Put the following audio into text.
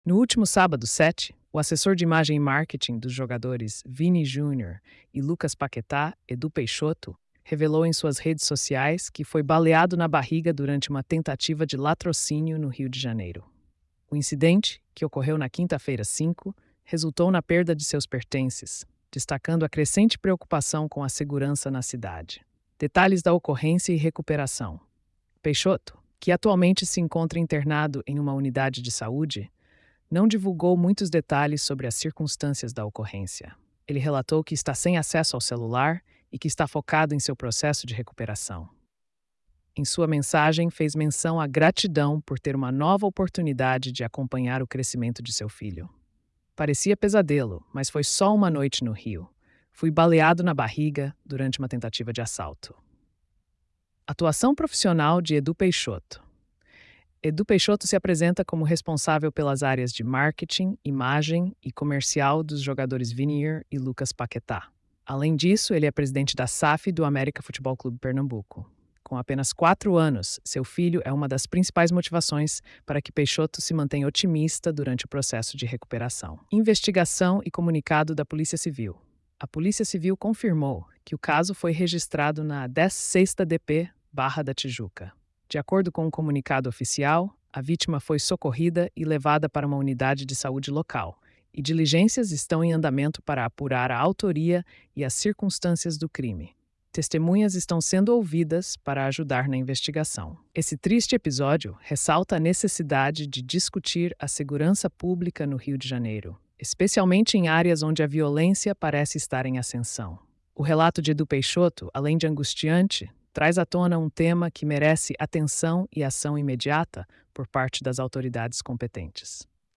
No último sábado 7, o assessor de imagem e marketing dos jogadores Vini Júnior e Lucas Paquetá, Edu Peixoto, revelou em suas redes sociais que foi baleado na barriga durante uma tentativa de latrocínio no Rio de Janeiro. O incidente, que ocorreu na quinta-feira 5, resultou na perda de seus pertences, destacando a crescente preocupação com a segurança na cidade. Detalhes da ocorrência e recuperação. Peixoto, que atualmente se encontra internado em uma unidade de saúde, não divulgou muitos detalhes sobre as circunstâncias da ocorrência. Ele relatou que está sem acesso ao celular e que está focado em seu processo de recuperação. Em sua mensagem, fez menção à gratidão por ter uma nova oportunidade de acompanhar o crescimento de seu filho. Parecia pesadelo, mas foi só uma noite no Rio. Fui baleado na barriga durante uma tentativa de assalto. Atuação profissional de Edu Peixoto. Edu Peixoto se apresenta como responsável pelas áreas de marketing, imagem e comercial dos jogadores Vinier e Lucas Paquetá. Além disso, ele é presidente da SAF do América Futebol Clube Pernambuco. Com apenas 4 anos, seu filho é uma das principais motivações para que Peixoto se mantenha otimista durante o processo de recuperação. Investigação e comunicado da Polícia Civil. A Polícia Civil confirmou que o caso foi registrado na 16ª DP Barra da Tijuca. De acordo com um comunicado oficial, a vítima foi socorrida e levada para uma unidade de saúde local, e diligências estão em andamento para apurar a autoria e as circunstâncias do crime. Testemunhas estão sendo ouvidas para ajudar na investigação. Esse triste episódio ressalta a necessidade de discutir a segurança pública no Rio de Janeiro, especialmente em áreas onde a violência parece estar em ascensão. O relato de Edu Peixoto, além de angustiante, traz à tona um tema que merece atenção e ação imediata por parte das autoridades competentes.